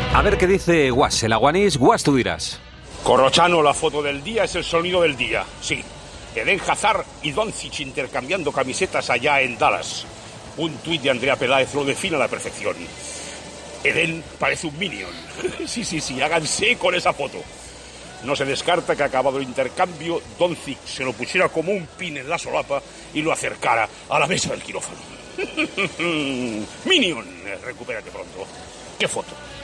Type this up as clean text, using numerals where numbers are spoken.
A ver qué dice Guas, el aguanís. Guas, tú dirás. Corrochano, la foto del día es el sonido del día. Sí, Eden Hazard y Doncic intercambiando camisetas allá en Dallas. Un tuit de Andrea Peláez lo define a la perfección. Eden parece un Minion. Sí, háganse con esa foto. No se descarta que acabado el intercambio, Doncic se lo pusiera como un pin en la solapa y lo acercara a la mesa del quirófano. Minion, recupérate pronto. ¿Qué foto?